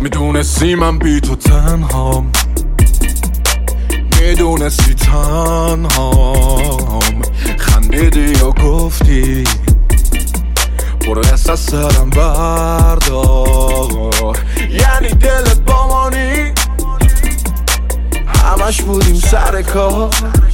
میدونستی من بی تو تنهام، میدونستی تنهام، خندیدی یا گفتی برو دست از سرم بردار. یعنی دلت با مانی همش بودیم سر کار،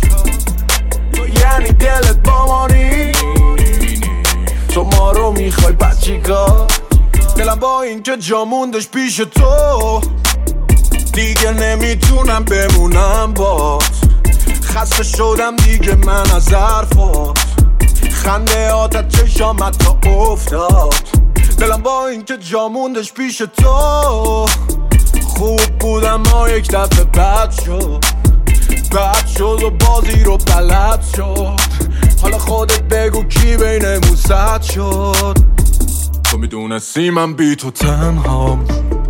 یعنی دلت با مانی تو ما رو میخوای بد چیکار؟ دلم با این که جا موندش پیش تو دیگه نمیتونم بمونم باز. خسته شدم دیگه من از حرفات، خنده آتت چشامت تا افتاد. دلم با این که جا موندش پیش تو خوب بودم ما یک دفعه بد شد و بازی رو بلد شد. حالا خودت بگو کی بینمون زد شد. تو میدونستی من بی تو تنهام،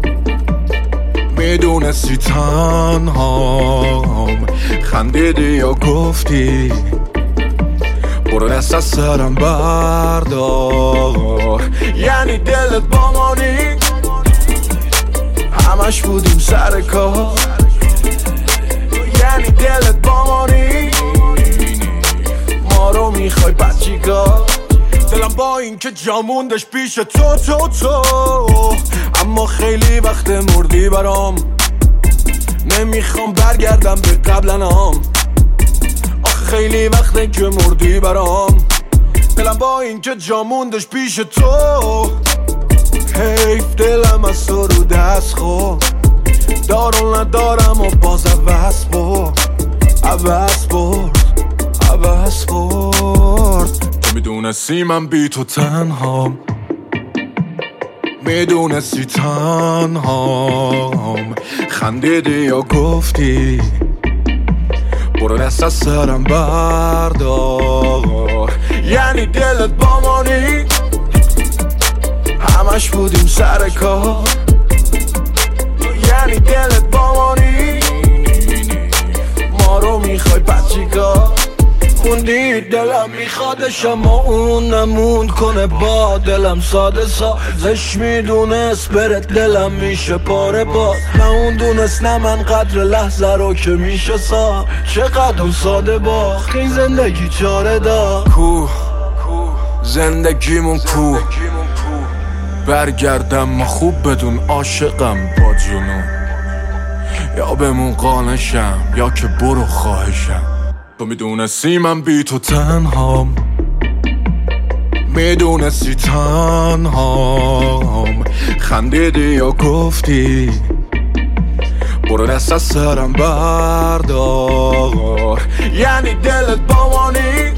میدونستی تنهام، خندیدی یا گفتی برو دست از سرم بردار. یعنی دلت با مانی همش بودیم سر کار، یعنی دلت با مانی ما رو میخوای بد چیکار؟ دلم با این که جا موندش پیش تو اما خیلی وقت مردی برام، نمیخوام برگردم به قبلنام. آخه خیلی وقته که مردی برام، دلم با این که جا موندش پیش تو. حیف دلم از تو رو دست خورد، دارم ندارم و باز عوض برد. تو میدونستی من بی تو تنهام، میدونستی تنهام، خندیدی یا گفتی برو دست از سرم بردار. یعنی دلت با مانی همش بودیم سر کار، یعنی دلت با مانی ما رو میخوای بد چیکار؟ خوندی دلم میخوادش اما اون نموند کنه با دلم ساده سازش میدونست برت دلم میشه پاره باز. نه اون دونست نه من قدر لحظه رو که میشه سا چقدر ساده باخت این زندگی چاره دا. کو زندگیمون کو برگردم ما خوب بدون عاشقم با جنون، یا بمون قانشم یا که برو خواهشم. تو میدونستی من بی تو تنهام، میدونستی تنهام، خندیدی یا گفتی برو دست از سرم بردار. یعنی دلت با مانی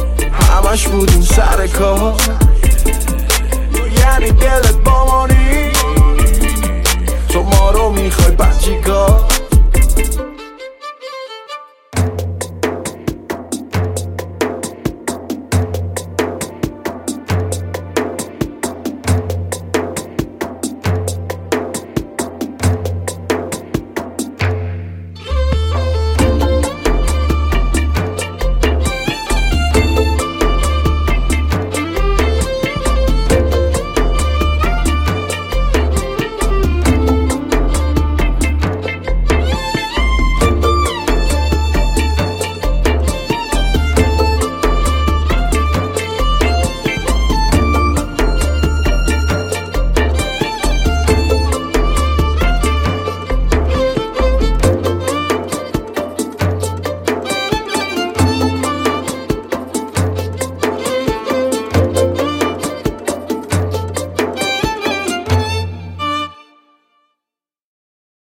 همش بودیم سر کار، یعنی دلت با مانی